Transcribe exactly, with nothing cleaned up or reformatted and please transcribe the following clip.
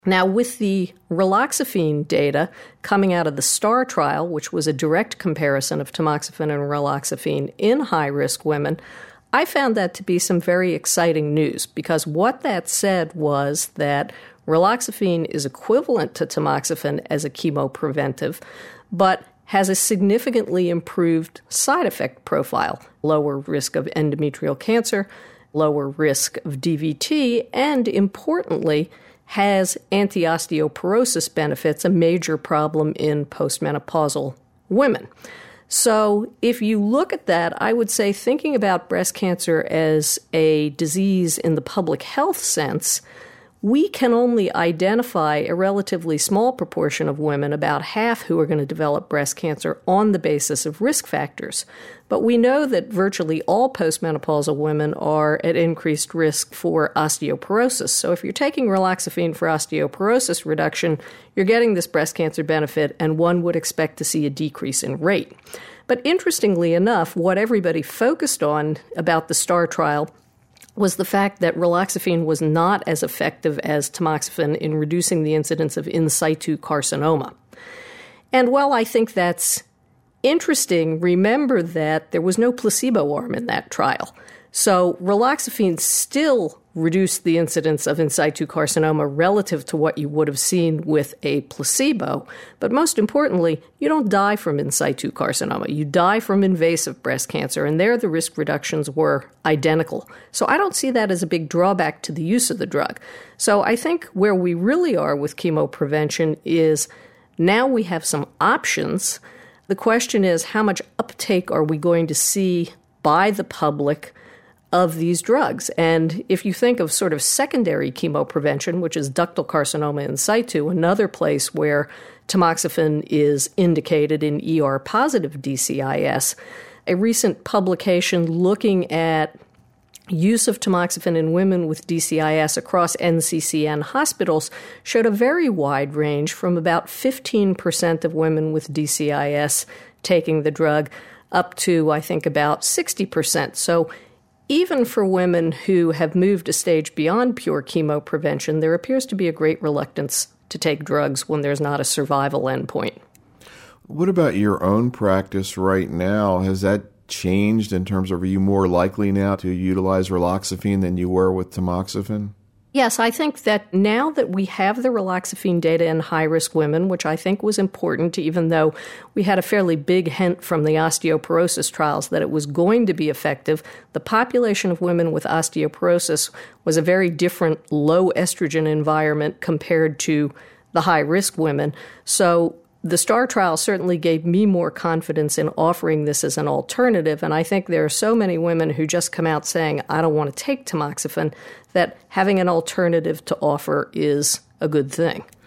Now, with the raloxifene data coming out of the STAR trial, which was a direct comparison of tamoxifen and raloxifene in high-risk women, I found that to be some very exciting news, because what that said was that raloxifene is equivalent to tamoxifen as a chemopreventive, but has a significantly improved side effect profile, lower risk of endometrial cancer, lower risk of D V T, and importantly, has anti-osteoporosis benefits, a major problem in postmenopausal women. So if you look at that, I would say thinking about breast cancer as a disease in the public health sense, we can only identify a relatively small proportion of women, about half who are going to develop breast cancer, on the basis of risk factors. But we know that virtually all postmenopausal women are at increased risk for osteoporosis. So if you're taking raloxifene for osteoporosis reduction, you're getting this breast cancer benefit, and one would expect to see a decrease in rate. But interestingly enough, what everybody focused on about the STAR trial was the fact that raloxifene was not as effective as tamoxifen in reducing the incidence of in situ carcinoma. And while I think that's interesting, remember that there was no placebo arm in that trial. So raloxifene still reduced the incidence of in situ carcinoma relative to what you would have seen with a placebo. But most importantly, you don't die from in situ carcinoma. You die from invasive breast cancer, and there the risk reductions were identical. So I don't see that as a big drawback to the use of the drug. So I think where we really are with chemoprevention is now we have some options. The question is, how much uptake are we going to see by the public of these drugs? And if you think of sort of secondary chemoprevention, which is ductal carcinoma in situ, another place where tamoxifen is indicated in E R-positive D C I S, a recent publication looking at use of tamoxifen in women with D C I S across N C C N hospitals showed a very wide range from about fifteen percent of women with D C I S taking the drug up to, I think, about sixty percent. So even for women who have moved a stage beyond pure chemoprevention, there appears to be a great reluctance to take drugs when there's not a survival endpoint. What about your own practice right now? Has that changed in terms of, are you more likely now to utilize raloxifene than you were with tamoxifen? Yes, I think that now that we have the raloxifene data in high-risk women, which I think was important, even though we had a fairly big hint from the osteoporosis trials that it was going to be effective, the population of women with osteoporosis was a very different low estrogen environment compared to the high-risk women. So the STAR trial certainly gave me more confidence in offering this as an alternative, and I think there are so many women who just come out saying, I don't want to take tamoxifen, that having an alternative to offer is a good thing.